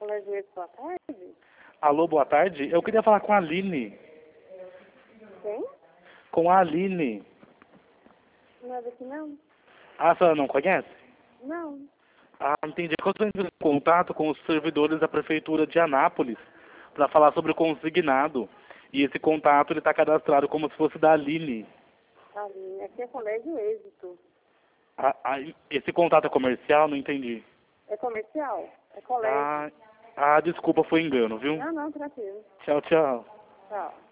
Colégio Êxito, boa tarde. Alô, boa tarde. Eu queria falar com a Aline. Quem? Com a Aline. Não é daqui não? Ah, a senhora não conhece? Não. Ah, entendi. Eu estou entrando em contato com os servidores da Prefeitura de Anápolis para falar sobre o consignado. E esse contato ele está cadastrado como se fosse da Aline. Ali, aqui é Colégio Êxito. Esse contato é comercial? Não entendi. É comercial? É colégio. Desculpa, foi engano, viu? Não, tranquilo. Tchau, tchau. Tchau.